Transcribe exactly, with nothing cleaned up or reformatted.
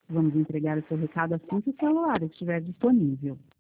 Vamos entregar o seu recado assim que o celular estiver disponível.